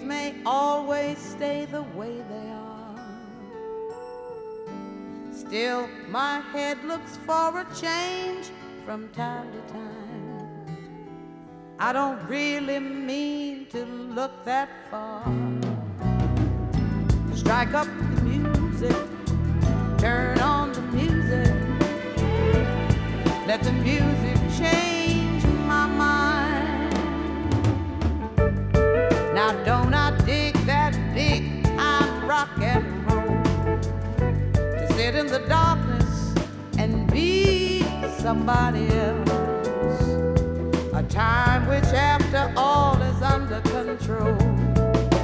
may always stay the way they are. Still, my head looks for a change from time to time. I don't really mean to look that far. Strike up the music, turn on the music, let the music change my mind. Now don't I dig that big time rock and roll, to sit in the darkness and be somebody else, a time which after all is under control.